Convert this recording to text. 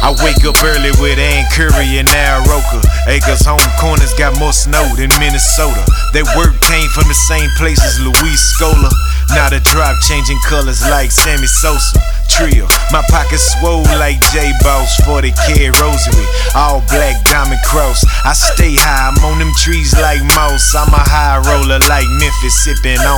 I wake up early with Ann Curry and Al Roker. Acres home corners got more snow than Minnesota. That work came from the same place as Luis Scola. Now the drop changing colors like Sammy Sosa. Trio, my pockets swole like J-Boss, 40 karat rosary, all black diamond cross. I stay high, I'm on them trees like moss. I'm a high roller like Memphis, sipping on